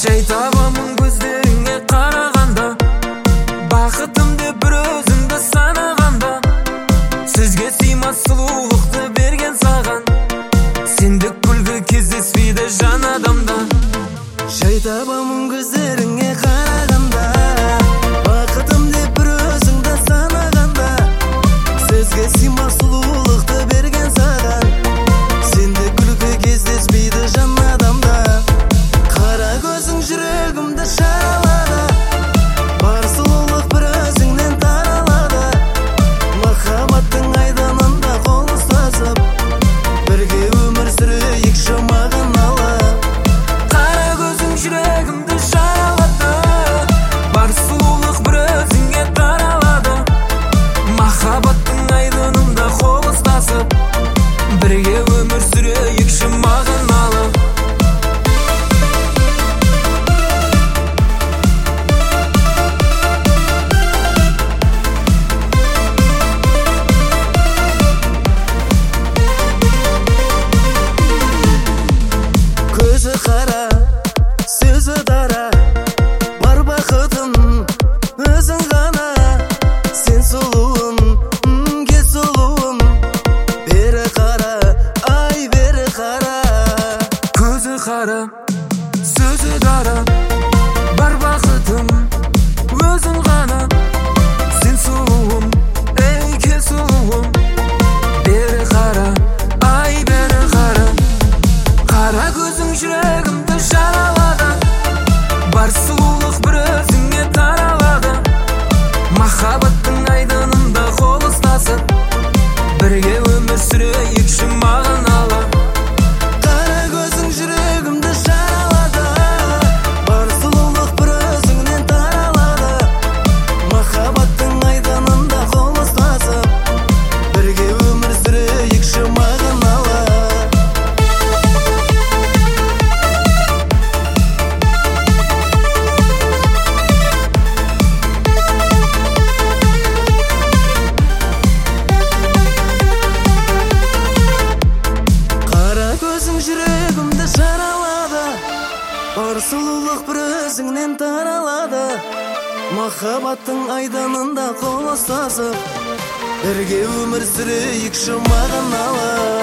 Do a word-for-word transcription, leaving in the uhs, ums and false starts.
жай табамын көздеріңе қарағанда, бақытым деп бір өзіңді санағанда, сөзге сыймас сұлулықты берген саған, сендік күлкі кездеспейді жан адамда. Жай табамын көздеріңе қарағанда, бақытым деп бір өзіңді санағанда, сөзге сыймас сұлулықты берген саған, сендік күлкі кездеспейді жан адамда. Қара көзің жүрегімді шаралады, бар сұлулық бір өзіңнен таралады. Махаббаттың айданында қол ұстасып, бірге өмір сүрейікші маған алып. Қара көзің жүрегімді шаралады, бар сұлулық бір өзіңе таралады. Махаббаттың айданында қол ұстасып, бірге өмір сүрейікші маған алып. Көзі қара, сөзі дара, бар бақытым өзің ғана. Сен сұлуым, м, кез сұлуым, бері қара, ай бері қара. Көзі қара, сөзі дара, бар бақытым өзің ғана. Сен сұлуым, ей кез сұлуым, бері қара, ай бері қара. Қара көзің жүрегімді жаралады, бар сұлулық бір өзіңе таралады. Махаббаттың айданында қол ұстасып, бірге өмір сүрейікші маған алып. Қара көзің жүрегімді жаралады, бар сұлулық бір өзіңнен таралады. Махаббаттың айданында қол ұстасып, бірге өмір сүрейікші маған алып. Қара көзің жүрегімді жаралады, бар сұлулық бір өзіңнен таралады. Махаббаттың айданында қол ұстасып, бірге өмір сүрейікші маған алып.